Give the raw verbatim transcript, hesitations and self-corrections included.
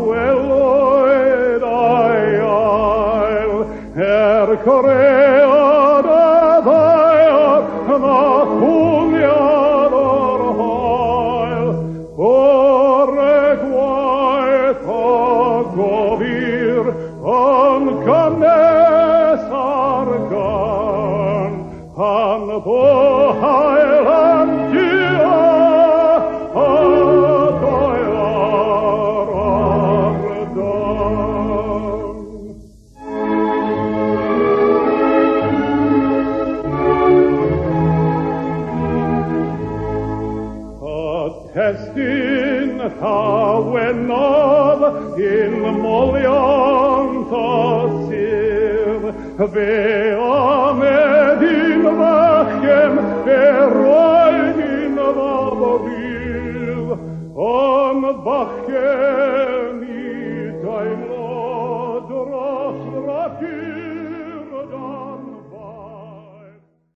quello dai al er creada dai ma pugnador heil corre quae govir an canesar gan an po heiland Testin ta wennodd in molion sir ve amed in vachem eroin in vabodir on vachem